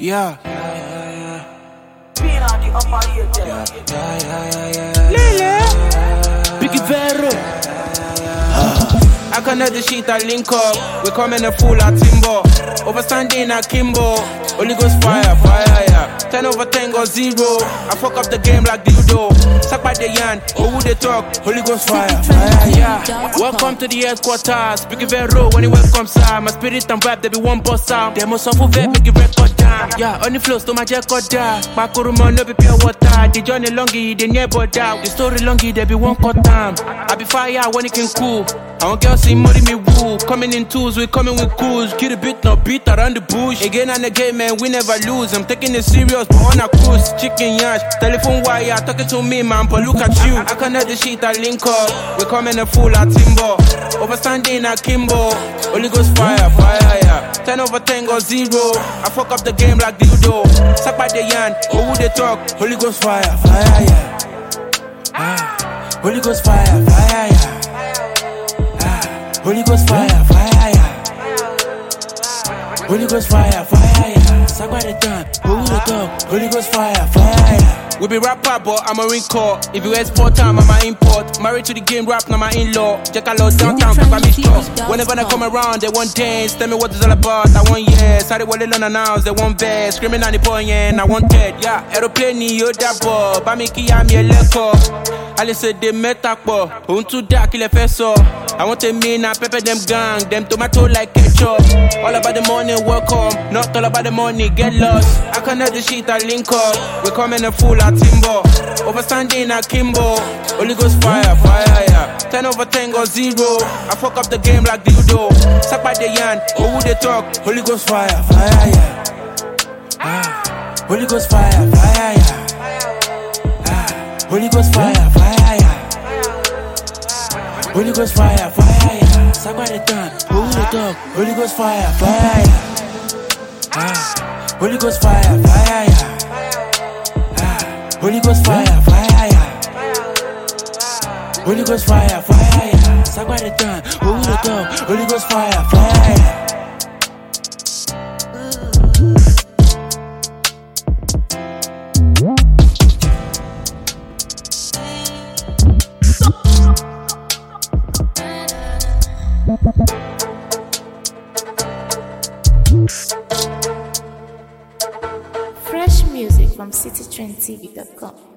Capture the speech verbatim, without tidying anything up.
Yeah. Being on the upper ear, Yeah, yeah, yeah, yeah, yeah. Biggie Vero. I connect the sheet, I link up. We coming a full at Timbo. Overstanding at Kimbo. Holy Ghost fire, fire, yeah. ten over ten go zero. I fuck up the game like dildo. Suck by the yan, oh who they talk? Holy Ghost fire, fire, yeah. Welcome to the headquarters. Biggie Vero, when you welcome, sir. My spirit and vibe, they be one boss out. They must suffer vet, make it record down. Yeah, on the flows to my jack or down. My kuruma, no be pure water. The journey longy, they never doubt. The story longy, they be one cut down. I be fire when it can cool. I want girls see money me woo. Coming in twos, we coming with cools. Kill the beat, no beat around the bush. Again and again, man, we never lose. I'm taking it serious, but on a cruise. Chicken yash, telephone wire, talking to me, man, but look at you. I connect the sheet, I link up. We coming a full at Timbo. Overstanding at Kimbo. Holy Ghost fire, fire, yeah. ten over ten go zero. I fuck up the game like dildo. Suck by the yan, oh who they talk? Holy Ghost fire, fire, yeah. Ah. Holy Ghost fire, fire, yeah. Holy Ghost fire, fire, yeah. Holy Ghost fire, fire, yeah. Sagwa the time, who the dog? Holy Ghost fire, fire, yeah. We be rapper, but I'm a ring call. If you export time, I'm a import. Married to the game, rap, now my in-law. Check out low downtown, papa me store. Whenever they come around, they want dance. Tell me what it's all about, I want yes. Sorry, what they learn announce, they want best. Screaming on the point, yeah, I want dead, yeah. Aeroplane, yo, that boy. Bamiki, I'm your leko. I say they met up, who too dark, il est fait so. I want to mean I pepper them gang, them tomato like ketchup. All about the money, welcome. Not all about the money, get lost. I connect the sheet, I link up. We coming a full at Timbo. Overstanding at Kimbo. Holy Ghost fire, fire, yeah. ten over ten go zero. I fuck up the game like dildo. Suck by the yan, oh who they talk? Holy Ghost fire, fire, yeah. Ah. Holy Ghost fire, fire, yeah. Holy Ghost fire, fire, yeah. Holy Ghost fire, fire, yeah. Sagwa the time, who the dog? Holy Ghost fire, fire, yeah. Ah. Holy Ghost fire, fire, yeah. Ah. Holy Ghost fire, fire, yeah. Holy Ghost fire, fire, yeah. Sagwa the time, who the dog? Holy Ghost fire, fire, yeah. Fresh music from city trend t v dot com.